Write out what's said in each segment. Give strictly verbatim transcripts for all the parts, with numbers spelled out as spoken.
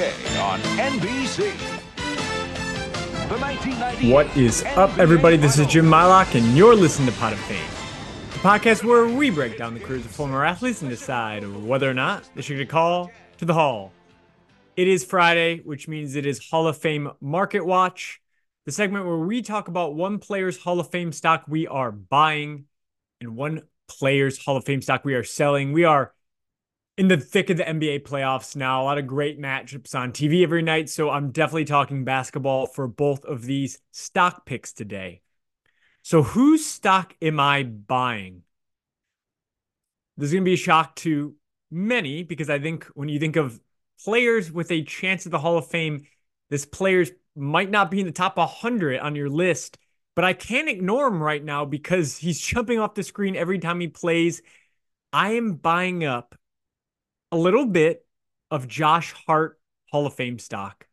A on N B C. The nineteen ninety-eight What is up, everybody? This is Jim Mylock, and you're listening to Pot of Fame, the podcast where we break down the careers of former athletes and decide whether or not they should get a call to the Hall. It is Friday, which means it is Hall of Fame Market Watch, the segment where we talk about one player's Hall of Fame stock we are buying and one player's Hall of Fame stock we are selling. We are in the thick of the N B A playoffs now. A lot of great matchups on T V every night, so I'm definitely talking basketball for both of these stock picks today. So whose stock am I buying? This is going to be a shock to many because I think when you think of players with a chance at the Hall of Fame, this player might not be in the top one hundred on your list, but I can't ignore him right now because he's jumping off the screen every time he plays. I am buying up a little bit of Josh Hart Hall of Fame stock.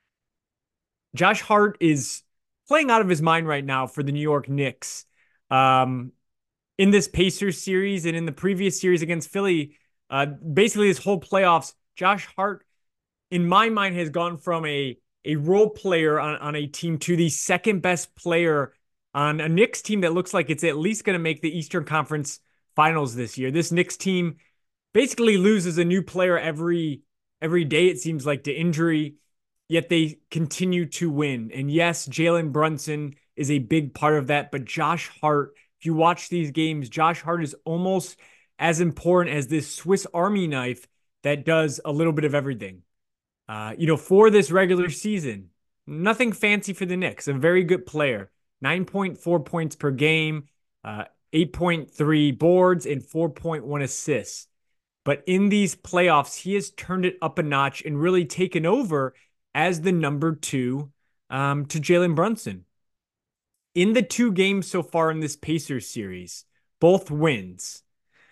Josh Hart is playing out of his mind right now for the New York Knicks. Um, in this Pacers series and in the previous series against Philly, uh, basically this whole playoffs, Josh Hart, in my mind, has gone from a, a role player on, on a team to the second best player on a Knicks team that looks like it's at least going to make the Eastern Conference Finals this year. This Knicks team basically loses a new player every every day, it seems like, to injury, yet they continue to win. And yes, Jalen Brunson is a big part of that, but Josh Hart, if you watch these games, Josh Hart is almost as important as this Swiss Army knife that does a little bit of everything. Uh, you know, for this regular season, nothing fancy for the Knicks, a very good player, nine point four points per game, uh, eight point three boards, and four point one assists. But in these playoffs, he has turned it up a notch and really taken over as the number two um, to Jalen Brunson. In the two games so far in this Pacers series, both wins.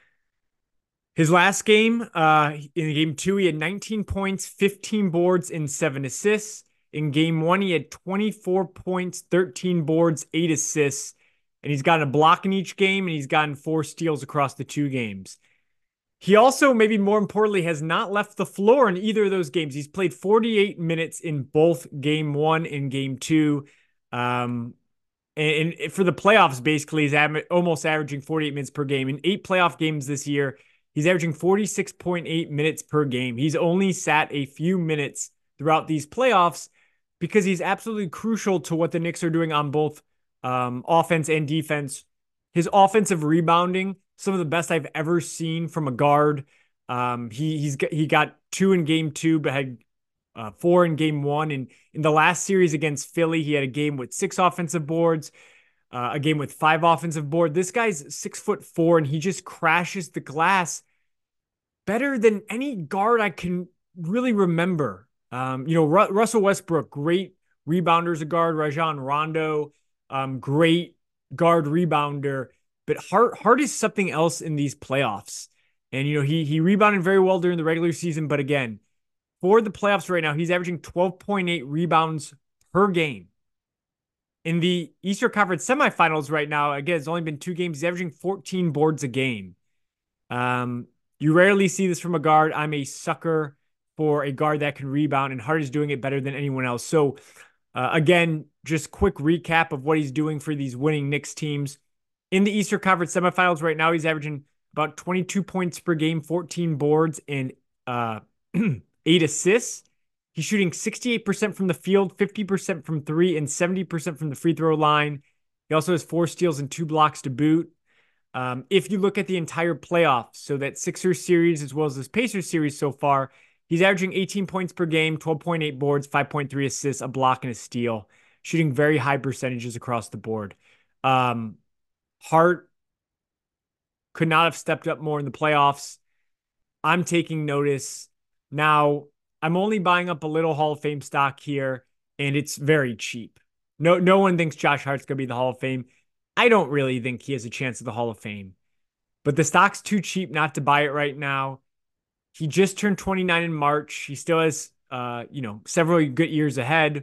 His last game, uh, in game two, he had nineteen points, fifteen boards, and seven assists. In game one, he had twenty-four points, thirteen boards, eight assists. And he's gotten a block in each game, and he's gotten four steals across the two games. He also, maybe more importantly, has not left the floor in either of those games. He's played forty-eight minutes in both game one and game two. Um, and, and for the playoffs, basically, he's av- almost averaging forty-eight minutes per game. In eight playoff games this year, he's averaging forty-six point eight minutes per game. He's only sat a few minutes throughout these playoffs because he's absolutely crucial to what the Knicks are doing on both um, offense and defense. His offensive rebounding, some of the best I've ever seen from a guard. Um, he he's got, he got two in game two, but had uh, four in game one. And in the last series against Philly, he had a game with six offensive boards, uh, a game with five offensive board. This guy's six foot four, and he just crashes the glass better than any guard I can really remember. Um, you know, Ru- Russell Westbrook, great rebounder as a guard. Rajon Rondo, um, great guard rebounder. But Hart, Hart is something else in these playoffs. And, you know, he he rebounded very well during the regular season. But again, for the playoffs right now, he's averaging twelve point eight rebounds per game. In the Eastern Conference semifinals right now, again, it's only been two games. He's averaging fourteen boards a game. Um, you rarely see this from a guard. I'm a sucker for a guard that can rebound, and Hart is doing it better than anyone else. So, uh, again, just quick recap of what he's doing for these winning Knicks teams. In the Eastern Conference semifinals right now, he's averaging about twenty-two points per game, fourteen boards, and uh, eight assists. He's shooting sixty-eight percent from the field, fifty percent from three, and seventy percent from the free throw line. He also has four steals and two blocks to boot. Um, if you look at the entire playoffs, so that Sixers series as well as this Pacers series so far, he's averaging eighteen points per game, twelve point eight boards, five point three assists, a block, and a steal, shooting very high percentages across the board. Um, Hart could not have stepped up more in the playoffs. I'm taking notice. Now, I'm only buying up a little Hall of Fame stock here, and it's very cheap. No, no one thinks Josh Hart's going to be the Hall of Fame. I don't really think he has a chance at the Hall of Fame. But the stock's too cheap not to buy it right now. He just turned twenty-nine in March. He still has, uh, you know, several good years ahead.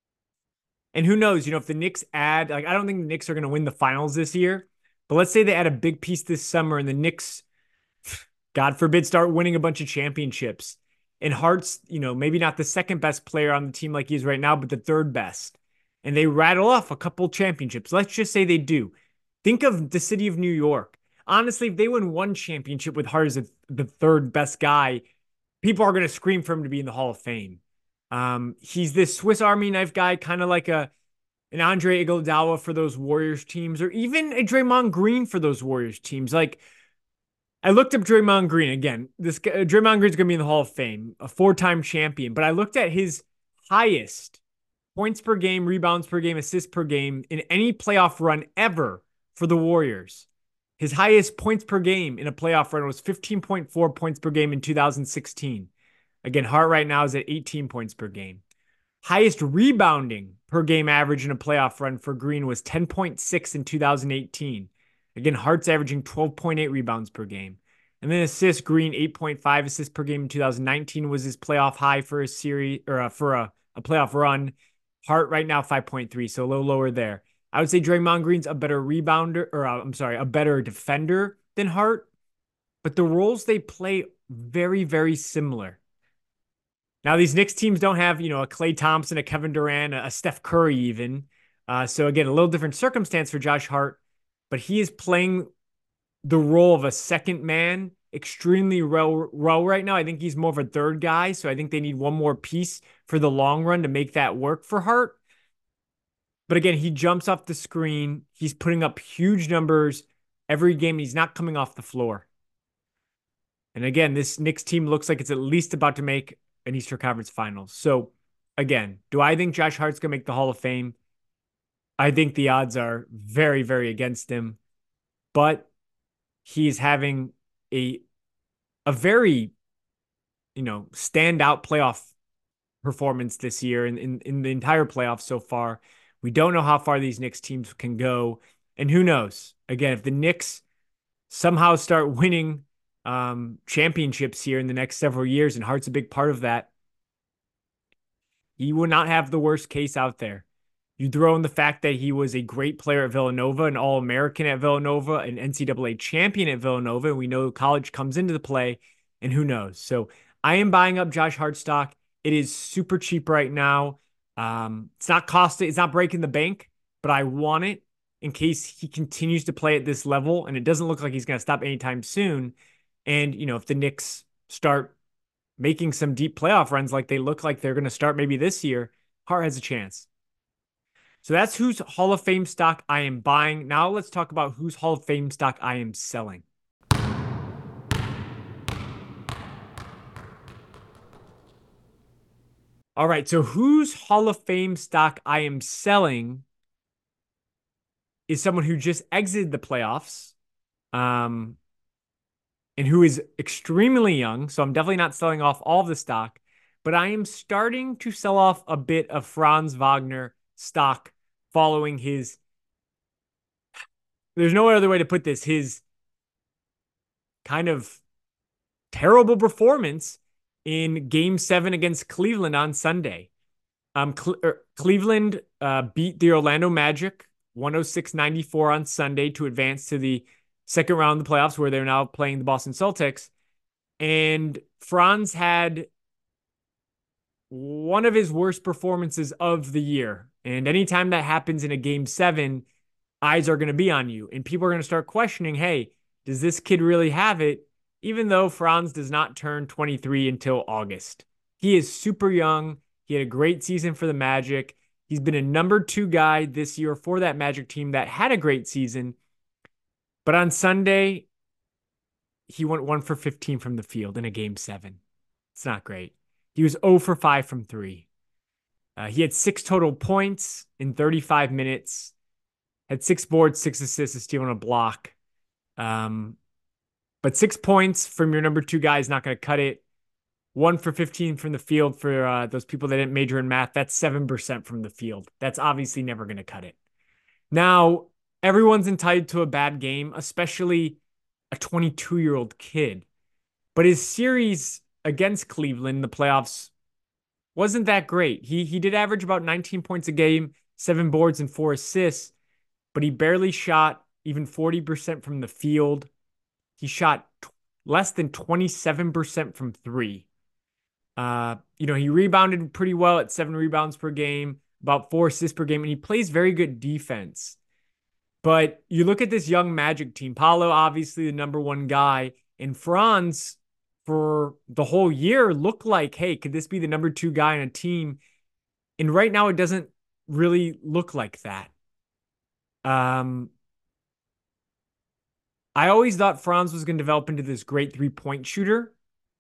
And who knows, you know, if the Knicks add, like, I don't think the Knicks are going to win the finals this year, but let's say they add a big piece this summer and the Knicks, God forbid, start winning a bunch of championships. And Hart's, you know, maybe not the second best player on the team like he is right now, but the third best. And they rattle off a couple championships. Let's just say they do. Think of the city of New York. Honestly, if they win one championship with Hart as a, the third best guy, people are going to scream for him to be in the Hall of Fame. Um, he's this Swiss Army knife guy, kind of like a an Andre Iguodala for those Warriors teams, or even a Draymond Green for those Warriors teams. Like, I looked up Draymond Green again. This guy, Draymond Green's going to be in the Hall of Fame, a four-time champion. But I looked at his highest points per game, rebounds per game, assists per game in any playoff run ever for the Warriors. His highest points per game in a playoff run was fifteen point four points per game in two thousand sixteen. Again, Hart right now is at eighteen points per game. Highest rebounding per game average in a playoff run for Green was ten point six in two thousand eighteen. Again, Hart's averaging twelve point eight rebounds per game. And then assists, Green eight point five assists per game in two thousand nineteen was his playoff high for a series or a, for a, a playoff run. Hart right now five point three, so a little lower there. I would say Draymond Green's a better rebounder, or uh, I'm sorry, a better defender than Hart, but the roles they play very, very similar. Now, these Knicks teams don't have, you know, a Klay Thompson, a Kevin Durant, a Steph Curry even. Uh, so again, a little different circumstance for Josh Hart, but he is playing the role of a second man extremely well, well right now. I think he's more of a third guy, so I think they need one more piece for the long run to make that work for Hart. But again, he jumps off the screen. He's putting up huge numbers every game. He's not coming off the floor. And again, this Knicks team looks like it's at least about to make an Eastern Conference Finals. So again, do I think Josh Hart's going to make the Hall of Fame? I think the odds are very, very against him. But he's having a, a very, you know, standout playoff performance this year in, in, in the entire playoffs so far. We don't know how far these Knicks teams can go. And who knows? Again, if the Knicks somehow start winning um, championships here in the next several years, and Hart's a big part of that, he will not have the worst case out there. You throw in the fact that he was a great player at Villanova, an All-American at Villanova, an N C double A champion at Villanova, and we know college comes into the play, and who knows? So I am buying up Josh Hart stock. It is super cheap right now. Um, it's not costing, it's not breaking the bank, but I want it in case he continues to play at this level, and it doesn't look like he's going to stop anytime soon. And, you know, if the Knicks start making some deep playoff runs like they look like they're going to start maybe this year, Hart has a chance. So that's whose Hall of Fame stock I am buying. Now let's talk about whose Hall of Fame stock I am selling. All right, so whose Hall of Fame stock I am selling is someone who just exited the playoffs um, and who is extremely young. So I'm definitely not selling off all of the stock, but I am starting to sell off a bit of Franz Wagner stock following his, there's no other way to put this, his kind of terrible performance in game seven against Cleveland on Sunday. Um, Cle- er, Cleveland uh, beat the Orlando Magic one oh six ninety-four on Sunday to advance to the second round of the playoffs, where they're now playing the Boston Celtics. And Franz had one of his worst performances of the year. And anytime that happens in a game seven, eyes are going to be on you. And people are going to start questioning, hey, does this kid really have it? Even though Franz does not turn twenty-three until August. He is super young. He had a great season for the Magic. He's been a number two guy this year for that Magic team that had a great season. But on Sunday, he went one for fifteen from the field in a game seven. It's not great. He was zero for five from three. Uh, he had six total points in thirty-five minutes. Had six boards, six assists, a steal, and a block. Um, but six points from your number two guy is not going to cut it. One for fifteen from the field for uh, those people that didn't major in math. That's seven percent from the field. That's obviously never going to cut it. Now, everyone's entitled to a bad game, especially a twenty-two-year-old kid. But his series against Cleveland in the playoffs wasn't that great. He, he did average about nineteen points a game, seven boards, and four assists, but he barely shot even forty percent from the field. He shot t- less than twenty-seven percent from three. Uh, you know, he rebounded pretty well at seven rebounds per game, about four assists per game, and he plays very good defense. But you look at this young Magic team, Paolo, obviously the number one guy, and Franz for the whole year looked like, hey, could this be the number two guy on a team? And right now it doesn't really look like that. Um, I always thought Franz was going to develop into this great three point shooter.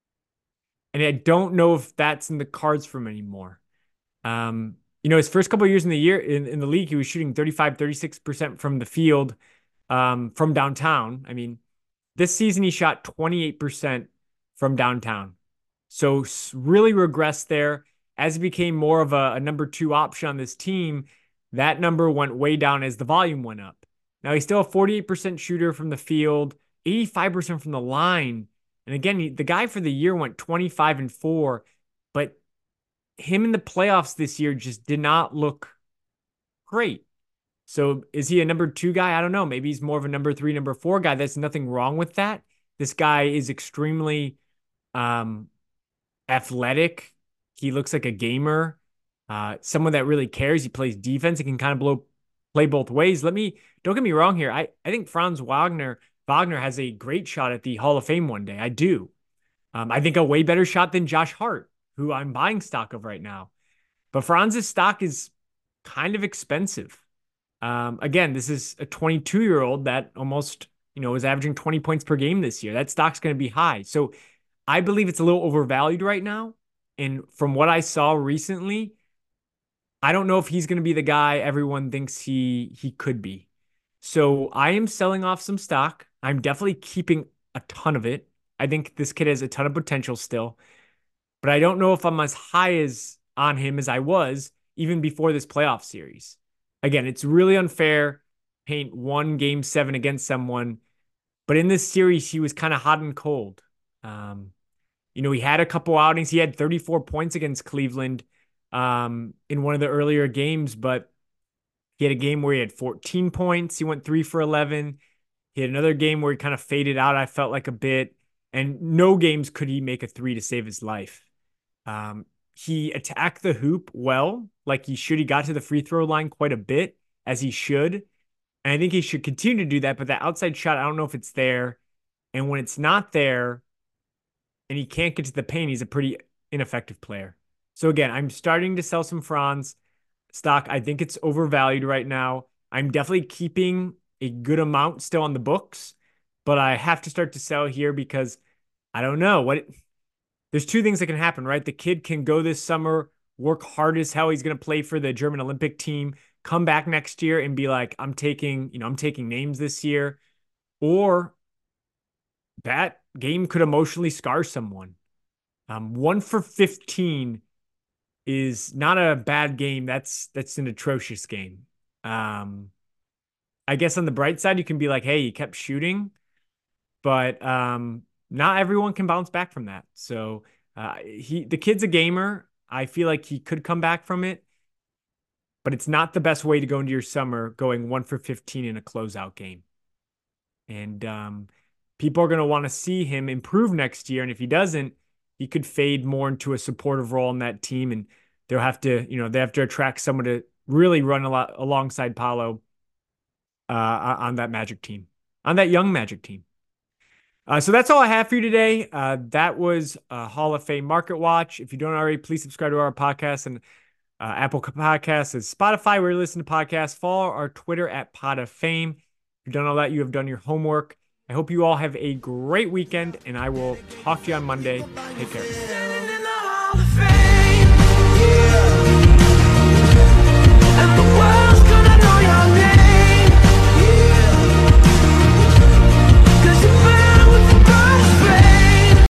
And I don't know if that's in the cards for him anymore. Um, you know, his first couple of years in the year in, in the league, he was shooting thirty-five, thirty-six percent from the field, um, from downtown. I mean, this season he shot twenty-eight percent from downtown. So really regressed there. As he became more of a, a number two option on this team, that number went way down as the volume went up. Now he's still a forty-eight percent shooter from the field, eighty-five percent from the line. And again, he, the guy for the year went twenty-five and four, but him in the playoffs this year just did not look great. So is he a number two guy? I don't know. Maybe he's more of a number three, number four guy. There's nothing wrong with that. This guy is extremely um, athletic. He looks like a gamer, uh, someone that really cares. He plays defense. He can kind of blow, play both ways. Let me, don't get me wrong here. I, I think Franz Wagner, Wagner has a great shot at the Hall of Fame one day. I do. Um, I think a way better shot than Josh Hart, who I'm buying stock of right now. But Franz's stock is kind of expensive. Um, again, this is a twenty-two year old that almost, you know, is averaging twenty points per game this year. That stock's going to be high. So I believe it's a little overvalued right now. And from what I saw recently, I don't know if he's going to be the guy everyone thinks he he could be. So I am selling off some stock. I'm definitely keeping a ton of it. I think this kid has a ton of potential still, but I don't know if I'm as high as on him as I was even before this playoff series. Again, it's really unfair. Paint one game seven against someone, but in this series, he was kind of hot and cold. Um, you know, he had a couple outings. He had thirty-four points against Cleveland um, in one of the earlier games, but he had a game where he had fourteen points. He went three for eleven. He had another game where he kind of faded out, I felt like a bit. And no games could he make a three to save his life. Um, he attacked the hoop well, like he should. He got to the free throw line quite a bit, as he should. And I think he should continue to do that. But that outside shot, I don't know if it's there. And when it's not there and he can't get to the paint, he's a pretty ineffective player. So again, I'm starting to sell some Franz stock. I think it's overvalued right now. I'm definitely keeping a good amount still on the books, but I have to start to sell here because I don't know what it, there's two things that can happen, right? The kid can go this summer, work hard as hell. He's going to play for the German Olympic team, come back next year and be like, I'm taking, you know, I'm taking names this year. Or that game could emotionally scar someone. Um, one for fifteen is not a bad game. That's that's an atrocious game. Um, I guess on the bright side, you can be like, hey, he kept shooting, but um, not everyone can bounce back from that. So uh, he, the kid's a gamer. I feel like he could come back from it, but it's not the best way to go into your summer going one for fifteen in a closeout game. And um, people are going to want to see him improve next year. And if he doesn't, he could fade more into a supportive role in that team. And they'll have to, you know, they have to attract someone to really run a lot alongside Paolo uh, on that Magic team, on that young Magic team. Uh, so that's all I have for you today. Uh, that was a Hall of Fame Market Watch. If you don't already, please subscribe to our podcast and uh, Apple Podcasts and Spotify, where you listen to podcasts. Follow our Twitter at Pod of Fame. If you've done all that, you have done your homework. I hope you all have a great weekend, and I will talk to you on Monday. Take care.